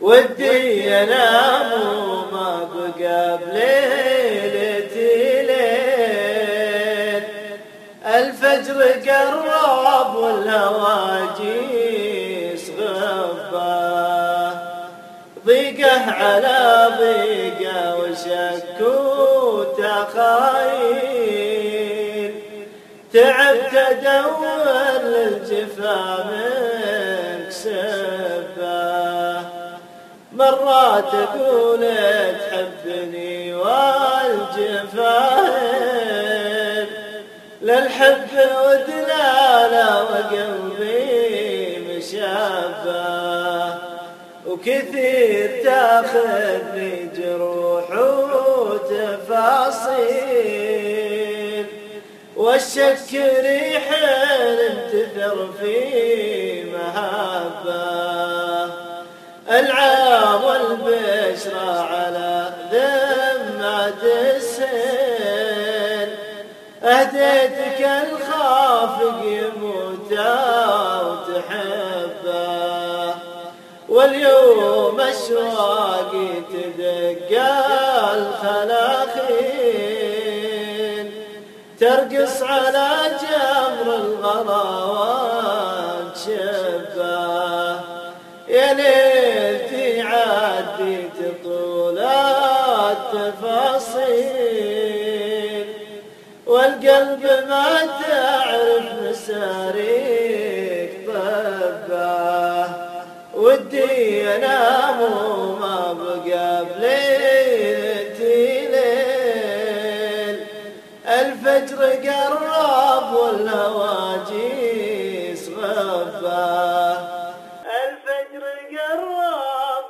ودي انام وما بقى بليلتي ليل، الفجر قرب والهواجيس غبه، ضيقه على ضيقه وشك وتخايل، تعبت ادور للجفا منك سبه، مرات اقول تحبني والجفاين، للحب ودلاله وقلبي مشابه، وكثير تاخذني جروح وتفاصيل، والشك ريح انتثر في مهابه، العام والبشرى على ذمة السن، أهديتك الخافق يموت وتحبه، واليوم أشواق تدق الخلاخين، ترقص على جمر الغلا وتشبه، يا ليلتي عديت طول التفاصيل، والقلب ما تعرف مساريك طبه، ودي انام وما بقى بليلتي ليل، الفجر قرب والهواجيس غبه، الفجر قرب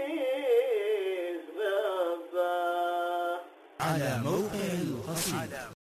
والهواجيس غبه. على موقع القصيدة.